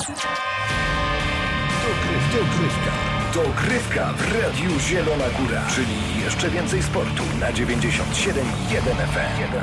Dogrywka w Radiu Zielona Góra, czyli jeszcze więcej sportu na 97,1 FM.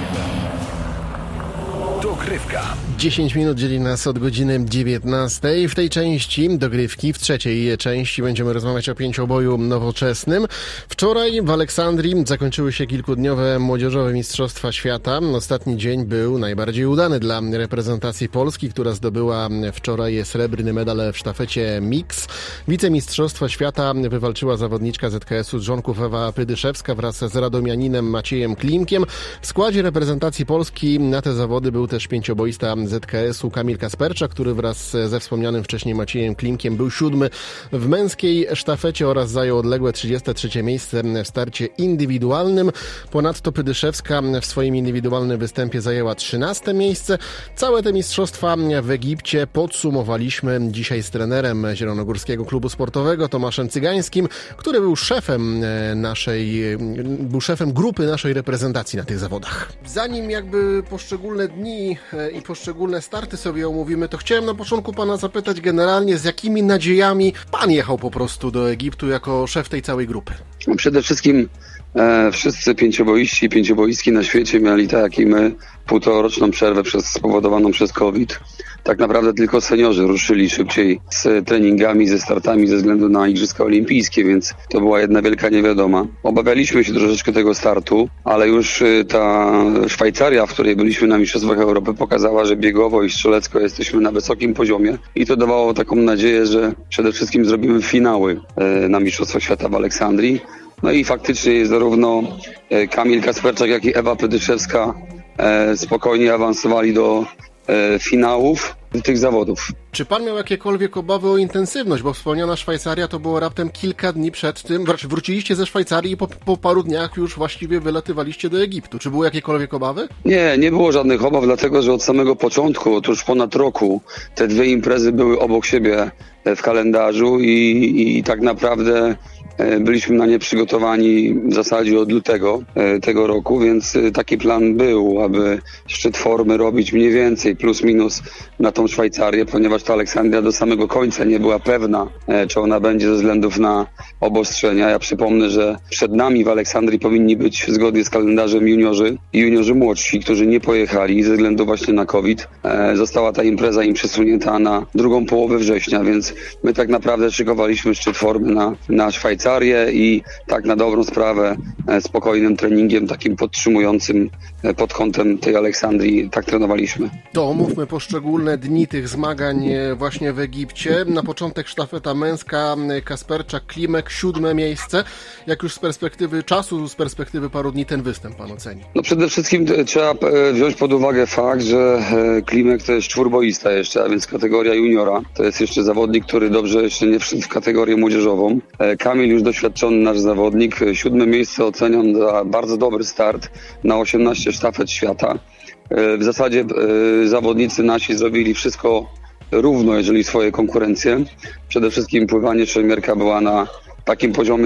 Dogrywka. 10 minut dzieli nas od godziny 19. W tej części dogrywki, w trzeciej części będziemy rozmawiać o pięcioboju nowoczesnym. Wczoraj w Aleksandrii zakończyły się kilkudniowe młodzieżowe Mistrzostwa Świata. Ostatni dzień był najbardziej udany dla reprezentacji Polski, która zdobyła wczoraj srebrny medal w sztafecie mix. Wicemistrzostwa Świata wywalczyła zawodniczka ZKS-u z Żonków Ewa Pydyszewska wraz z radomianinem Maciejem Klimkiem. W składzie reprezentacji Polski na te zawody był też pięcioboista ZKS-u Kamil Kasperczak, który wraz ze wspomnianym wcześniej Maciejem Klimkiem był 7. w męskiej sztafecie oraz zajął odległe 33. miejsce w starcie indywidualnym. Ponadto Pydyszewska w swoim indywidualnym występie zajęła 13. miejsce. Całe te mistrzostwa w Egipcie podsumowaliśmy dzisiaj z trenerem Zielonogórskiego Klubu Sportowego Tomaszem Cygańskim, który był szefem grupy naszej reprezentacji na tych zawodach. Zanim jakby poszczególne dni i poszczególne starty sobie omówimy, to chciałem na początku pana zapytać generalnie, z jakimi nadziejami pan jechał po prostu do Egiptu jako szef tej całej grupy? Przede wszystkim wszyscy pięcioboiści i pięcioboistki na świecie mieli, tak jak i my, półtoroczną przerwę spowodowaną przez COVID. Tak naprawdę tylko seniorzy ruszyli szybciej z treningami, ze startami ze względu na Igrzyska Olimpijskie, więc to była jedna wielka niewiadoma. Obawialiśmy się troszeczkę tego startu, ale już ta Szwajcaria, w której byliśmy na Mistrzostwach Europy, pokazała, że biegowo i strzelecko jesteśmy na wysokim poziomie i to dawało taką nadzieję, że przede wszystkim zrobimy finały na Mistrzostwach Świata w Aleksandrii. No i faktycznie zarówno Kamil Kasperczak, jak i Ewa Pydyszewska spokojnie awansowali do finałów tych zawodów. Czy pan miał jakiekolwiek obawy o intensywność, bo wspomniana Szwajcaria to było raptem kilka dni przed tym, wróciliście ze Szwajcarii i po paru dniach już właściwie wylatywaliście do Egiptu. Czy były jakiekolwiek obawy? Nie było żadnych obaw, dlatego że od samego początku, otóż ponad roku, te dwie imprezy były obok siebie w kalendarzu i tak naprawdę byliśmy na nie przygotowani w zasadzie od lutego tego roku, więc taki plan był, aby szczyt formy robić mniej więcej plus minus na tą Szwajcarię, ponieważ ta Aleksandria do samego końca nie była pewna, czy ona będzie ze względów na obostrzenia. Ja przypomnę, że przed nami w Aleksandrii powinni być zgodnie z kalendarzem juniorzy i juniorzy młodsi, którzy nie pojechali ze względu właśnie na COVID. Została ta impreza im przesunięta na drugą połowę września, więc my tak naprawdę szykowaliśmy szczyt formy na Szwajcarię i tak na dobrą sprawę spokojnym treningiem, takim podtrzymującym pod kątem tej Aleksandrii, tak trenowaliśmy. To omówmy poszczególne dni tych zmagań właśnie w Egipcie. Na początek sztafeta męska, Kasperczak, Klimek, 7. miejsce. Jak już z perspektywy czasu, z perspektywy paru dni ten występ pan oceni? No przede wszystkim trzeba wziąć pod uwagę fakt, że Klimek to jest czwórboista jeszcze, a więc kategoria juniora. To jest jeszcze zawodnik, który dobrze jeszcze nie wszedł w kategorię młodzieżową. Kamil już doświadczony nasz zawodnik. 7. miejsce oceniam za bardzo dobry start na 18 sztafet świata. W zasadzie zawodnicy nasi zrobili wszystko równo, jeżeli swoje konkurencje. Przede wszystkim pływanie szermierka była na takim poziomie,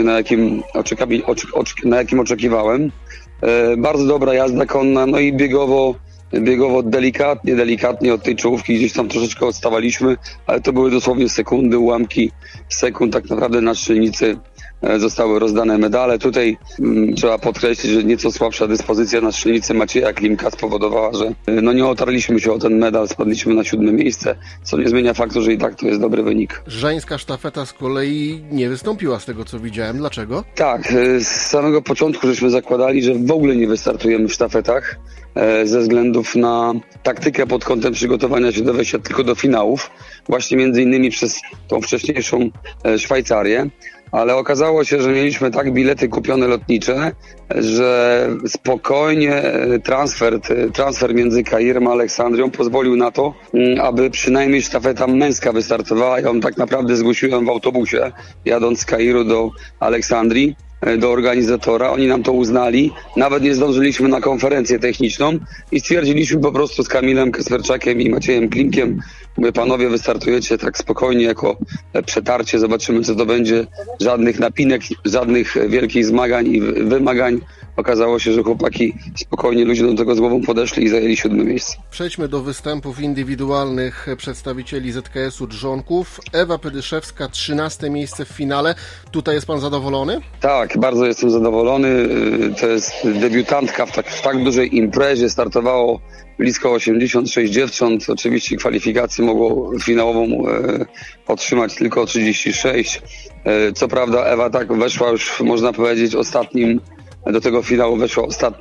na jakim oczekiwałem. Bardzo dobra jazda konna, no i biegowo delikatnie od tej czołówki gdzieś tam troszeczkę odstawaliśmy, ale to były dosłownie sekundy, ułamki sekund tak naprawdę na strzelnicy. Zostały rozdane medale. Tutaj trzeba podkreślić, że nieco słabsza dyspozycja na strzelnicy Macieja Klimka spowodowała, że nie otarliśmy się o ten medal, spadliśmy na 7. miejsce, co nie zmienia faktu, że i tak to jest dobry wynik. Żeńska sztafeta z kolei nie wystąpiła z tego, co widziałem. Dlaczego? Tak, z samego początku żeśmy zakładali, że w ogóle nie wystartujemy w sztafetach ze względów na taktykę pod kątem przygotowania się do wejścia tylko do finałów, właśnie między innymi przez tą wcześniejszą Szwajcarię. Ale okazało się, że mieliśmy tak bilety kupione lotnicze, że spokojnie transfer między Kairem a Aleksandrią pozwolił na to, aby przynajmniej sztafeta męska wystartowała. Ja ją tak naprawdę zgłosiłem w autobusie, jadąc z Kairu do Aleksandrii, do organizatora. Oni nam to uznali. Nawet nie zdążyliśmy na konferencję techniczną i stwierdziliśmy po prostu z Kamilem Kasperczakiem i Maciejem Klimkiem, mówię, panowie, wystartujecie tak spokojnie jako przetarcie, zobaczymy co to będzie. Żadnych napinek, żadnych wielkich zmagań i wymagań. okazało się, że chłopaki spokojnie, ludzie do tego z głową podeszli i zajęli 7. miejsce. Przejdźmy do występów indywidualnych przedstawicieli ZKS-u Drzonków. Ewa Pydyszewska, 13. miejsce w finale. Tutaj jest pan zadowolony? Tak, bardzo jestem zadowolony. To jest debiutantka w tak dużej imprezie. Startowało blisko 86 dziewcząt. Oczywiście kwalifikację mogło finałową otrzymać tylko 36. Co prawda Ewa tak weszła już, można powiedzieć, do tego finału weszła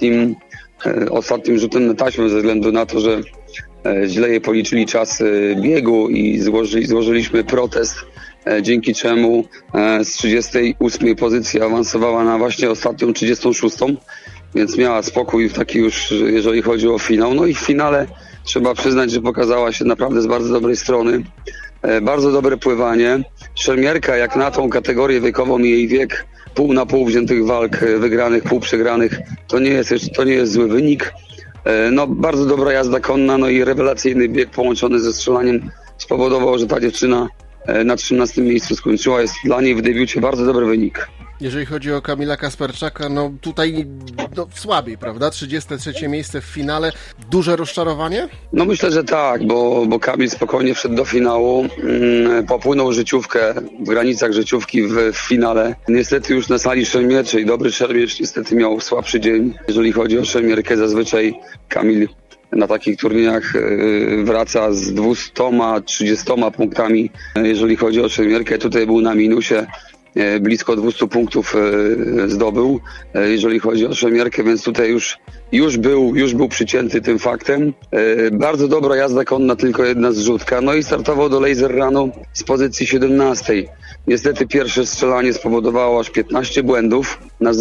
ostatnim rzutem na taśmę ze względu na to, że źle jej policzyli czas biegu i złożyliśmy protest, dzięki czemu z 38 pozycji awansowała na właśnie ostatnią 36, więc miała spokój taki już, jeżeli chodzi o finał. No i w finale trzeba przyznać, że pokazała się naprawdę z bardzo dobrej strony. Bardzo dobre pływanie. Szermierka jak na tą kategorię wiekową i jej wiek, pół na pół wziętych walk wygranych, pół przegranych, to nie jest zły wynik. No, bardzo dobra jazda konna, no i rewelacyjny bieg połączony ze strzelaniem spowodował, że ta dziewczyna na 13. miejscu skończyła. Jest dla niej w debiucie bardzo dobry wynik. Jeżeli chodzi o Kamila Kasperczaka, no tutaj słabiej, prawda? 33. miejsce w finale. Duże rozczarowanie? No myślę, że tak, bo Kamil spokojnie wszedł do finału, popłynął życiówkę w granicach życiówki w finale. Niestety już na sali szermierczej, dobry szermierz niestety miał słabszy dzień. Jeżeli chodzi o szermierkę, zazwyczaj Kamil na takich turniejach wraca z 200-30 punktami. Jeżeli chodzi o szermierkę, tutaj był na minusie. Blisko 200 punktów zdobył, jeżeli chodzi o szermierkę, więc tutaj już był przycięty tym faktem. Bardzo dobra jazda konna, tylko jedna zrzutka. No i startował do laser runu z pozycji 17. Niestety pierwsze strzelanie spowodowało aż 15 błędów.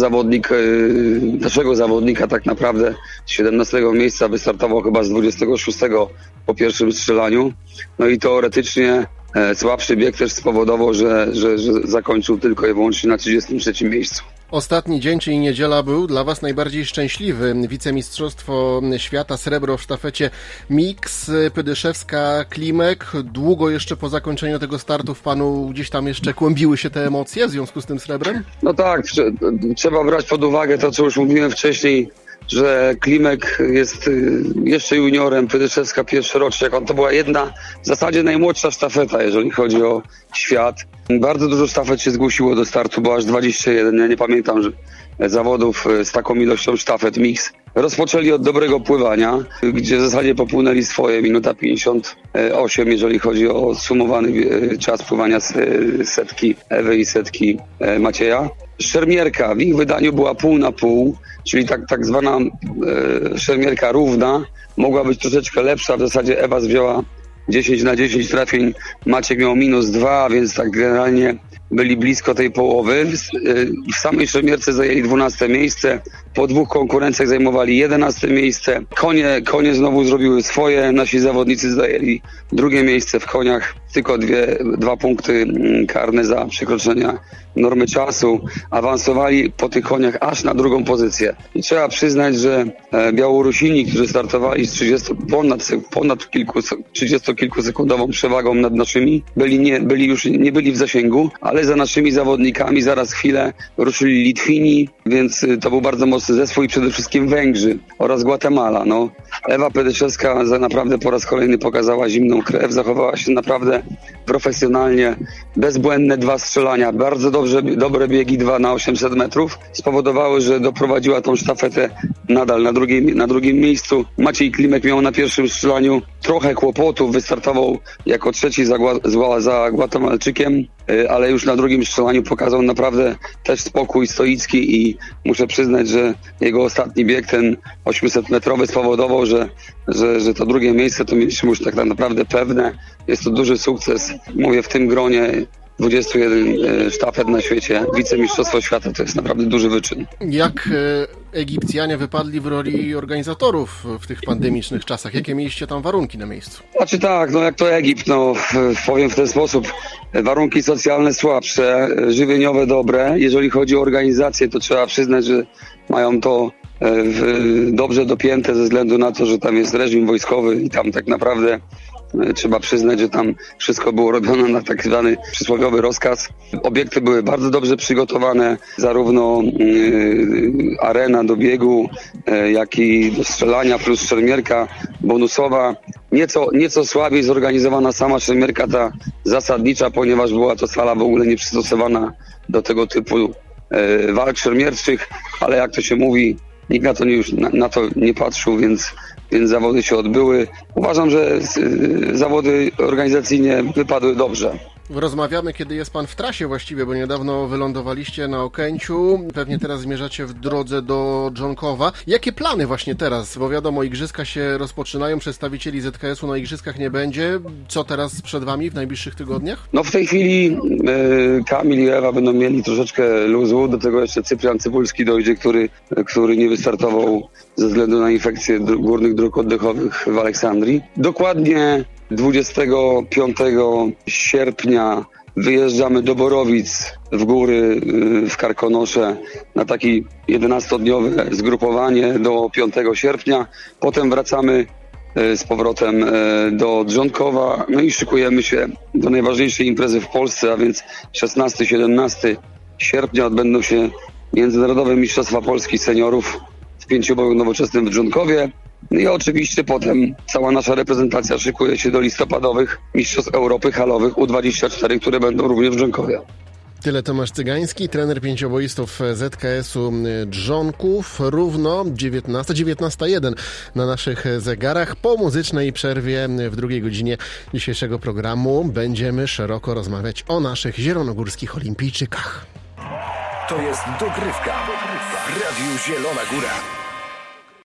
Naszego zawodnika tak naprawdę z 17 miejsca wystartował chyba z 26 po pierwszym strzelaniu. No i teoretycznie słabszy bieg też spowodował, że zakończył tylko i wyłącznie na 33 miejscu. Ostatni dzień, czyli niedziela, był dla Was najbardziej szczęśliwy. Wicemistrzostwo świata, srebro w sztafecie mix, Pydyszewska, Klimek. Długo jeszcze po zakończeniu tego startu w Panu gdzieś tam jeszcze kłębiły się te emocje w związku z tym srebrem? No tak, trzeba brać pod uwagę to, co już mówiłem wcześniej, że Klimek jest jeszcze juniorem, Pydyszewska pierwszy rocznik. To była w zasadzie najmłodsza sztafeta, jeżeli chodzi o świat. Bardzo dużo sztafet się zgłosiło do startu, bo aż 21. Ja nie pamiętam zawodów z taką ilością sztafet mix. Rozpoczęli od dobrego pływania, gdzie w zasadzie popłynęli swoje, minuta 58, jeżeli chodzi o sumowany czas pływania z setki Ewy i setki Macieja. Szermierka w ich wydaniu była pół na pół, czyli tak zwana szermierka równa, mogła być troszeczkę lepsza, w zasadzie Ewa wzięła 10 na 10 trafień, Maciek miał -2, więc tak generalnie byli blisko tej połowy. W samej szermierce zajęli 12 miejsce, po 2 konkurencjach zajmowali 11 miejsce. Konie znowu zrobiły swoje, nasi zawodnicy zajęli 2 miejsce w koniach, tylko 2 punkty karne za przekroczenia normy czasu. Awansowali po tych koniach aż na 2. pozycję. I trzeba przyznać, że Białorusini, którzy startowali z 30 kilkusekundową przewagą nad naszymi, nie byli w zasięgu, ale za naszymi zawodnikami zaraz chwilę ruszyli Litwini, więc to był bardzo mocny zespół i przede wszystkim Węgrzy oraz Gwatemala. No, Ewa Pydyszewska naprawdę po raz kolejny pokazała zimną krew, zachowała się naprawdę profesjonalnie, bezbłędne 2 strzelania, bardzo dobre biegi 2 na 800 metrów spowodowały, że doprowadziła tą sztafetę nadal na drugim miejscu. Maciej Klimek miał na pierwszym strzelaniu trochę kłopotów, wystartował jako trzeci za Gwatemalczykiem, ale już na drugim strzelaniu pokazał naprawdę też spokój stoicki i muszę przyznać, że jego ostatni bieg, ten 800-metrowy, spowodował, że to 2. miejsce to mieliśmy już tak naprawdę pewne. Jest to duży sukces, mówię, w tym gronie 21 sztafet na świecie. Wicemistrzostwo świata to jest naprawdę duży wyczyn. Jak Egipcjanie wypadli w roli organizatorów w tych pandemicznych czasach? Jakie mieliście tam warunki na miejscu? Znaczy tak, jak to Egipt, powiem w ten sposób. Warunki socjalne słabsze, żywieniowe dobre. Jeżeli chodzi o organizację, to trzeba przyznać, że mają to dobrze dopięte ze względu na to, że tam jest reżim wojskowy i tam tak naprawdę Trzeba przyznać, że tam wszystko było robione na tak zwany przysłowiowy rozkaz. Obiekty były bardzo dobrze przygotowane, zarówno arena do biegu, jak i do strzelania, plus szermierka bonusowa. Nieco słabiej zorganizowana sama szermierka ta zasadnicza, ponieważ była to sala w ogóle nieprzystosowana do tego typu walk szermierczych, ale jak to się mówi, nikt na to nie patrzył, więc zawody się odbyły. Uważam, że zawody organizacyjnie wypadły dobrze. Rozmawiamy, kiedy jest pan w trasie właściwie, bo niedawno wylądowaliście na Okęciu. Pewnie teraz zmierzacie w drodze do Dżonkowa. Jakie plany właśnie teraz? Bo wiadomo, igrzyska się rozpoczynają, przedstawicieli ZKS-u na igrzyskach nie będzie. Co teraz przed wami w najbliższych tygodniach? No w tej chwili Kamil i Ewa będą mieli troszeczkę luzu. Do tego jeszcze Cyprian Cybulski dojdzie, który nie wystartował ze względu na infekcję górnych dróg oddechowych w Aleksandrii. Dokładnie 25 sierpnia wyjeżdżamy do Borowic w góry w Karkonosze na takie 11-dniowe zgrupowanie do 5 sierpnia. Potem wracamy z powrotem do Dżonkowa, no i szykujemy się do najważniejszej imprezy w Polsce, a więc 16-17 sierpnia odbędą się Międzynarodowe Mistrzostwa Polski Seniorów w pięcioboju nowoczesnym w Dżonkowie. No i oczywiście potem cała nasza reprezentacja szykuje się do listopadowych Mistrzostw Europy halowych U24, które będą również w Dżonkowie. Tyle Tomasz Cygański, trener pięcioboistów ZKS-u Dżonków. Równo 19:01 na naszych zegarach. Po muzycznej przerwie w drugiej godzinie dzisiejszego programu będziemy szeroko rozmawiać o naszych zielonogórskich olimpijczykach. To jest dogrywka w Radiu Zielona Góra.